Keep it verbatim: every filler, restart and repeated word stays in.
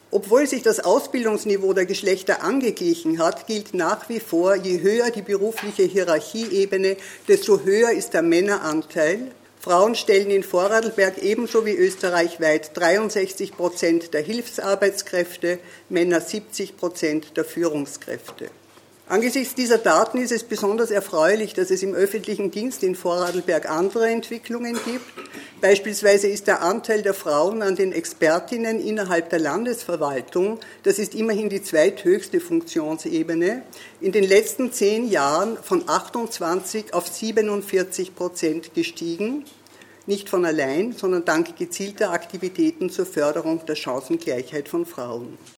Obwohl sich das Ausbildungsniveau der Geschlechter angeglichen hat, gilt nach wie vor, je höher die berufliche Hierarchieebene, desto höher ist der Männeranteil. Frauen stellen in Vorarlberg ebenso wie österreichweit dreiundsechzig Prozent der Hilfsarbeitskräfte, Männer siebzig Prozent der Führungskräfte. Angesichts dieser Daten ist es besonders erfreulich, dass es im öffentlichen Dienst in Vorarlberg andere Entwicklungen gibt. Beispielsweise ist der Anteil der Frauen an den Expertinnen innerhalb der Landesverwaltung, das ist immerhin die zweithöchste Funktionsebene, in den letzten zehn Jahren von achtundzwanzig auf siebenundvierzig Prozent gestiegen. Nicht von allein, sondern dank gezielter Aktivitäten zur Förderung der Chancengleichheit von Frauen.